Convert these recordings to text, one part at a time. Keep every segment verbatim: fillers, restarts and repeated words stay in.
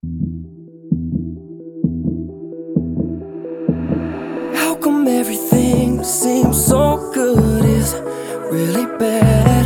How come everything that seems so good is really bad?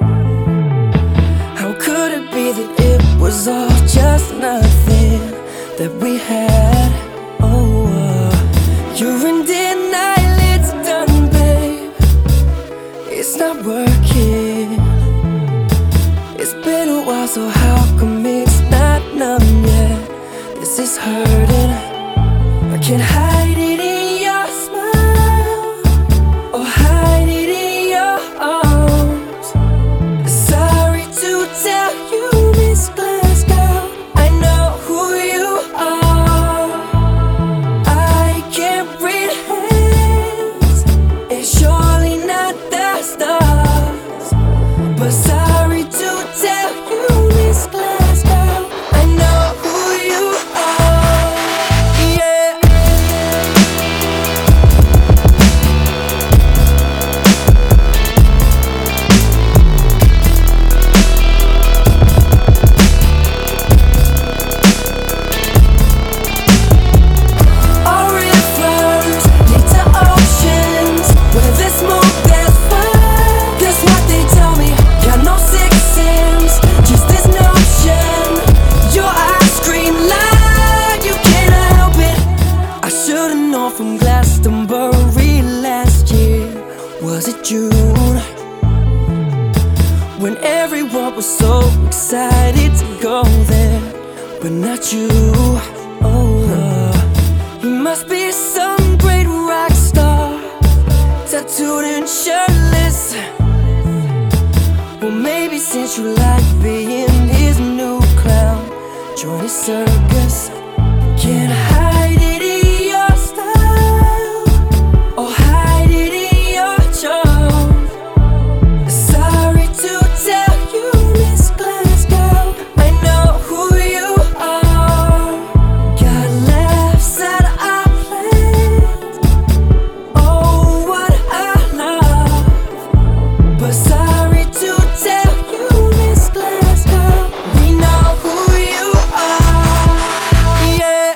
How could it be that it was all just nothing that we had? Oh, uh, you're in denial, it's done, babe. It's not working. It's been a while, so how come it's not numb yet? This is hurting. I can't hide it in your smile or hide it in your arms. Sorry to tell you, Miss Glasgow, I know who you are. I can't read hands, it's surely not the stars. But sorry to tell you, Miss Glasgow, I know who you are. Yeah. All rivers lead to oceans where the smoke there's fire. That's what they tell me. Got no sixth sense, just this notion. Your eyes scream loud, you cannot help it. I should've known from Glastonbury last year. Was it June? When everyone was so excited to go there, but not you. Oh, uh, he must be some great rock star, tattooed and shirtless. Well, maybe since you like being his new clown, join his circus. Can't hide it in your style or hide it in your charm. Sorry to tell you, Miss Glasgow, I know who you are. Got laughs at our plans. Oh, what I love. But sorry to tell you, Miss Glasgow, we know who you are. Yeah.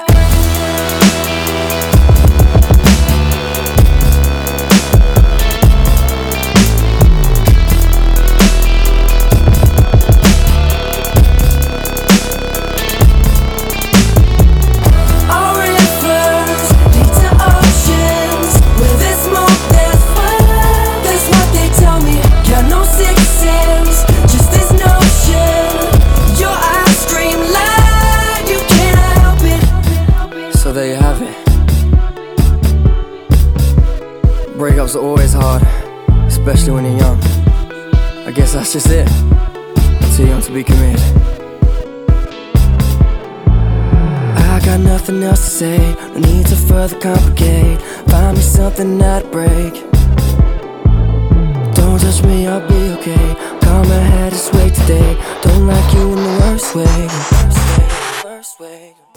All rivers lead to oceans where there's smoke, there's fire. That's what they tell me. Got no sixth sense, just this notion. Your eyes scream loud, you cannot help it. So there you have it. Breakups are always hard, especially when you're young. I guess that's just it. Too young to be committed. I got nothing else to say, no need to further complicate. Find me something that'll break. Don't touch me, I'll be okay. Calm my head, it's way today. Don't like you in the worst way. Worst way, worst way.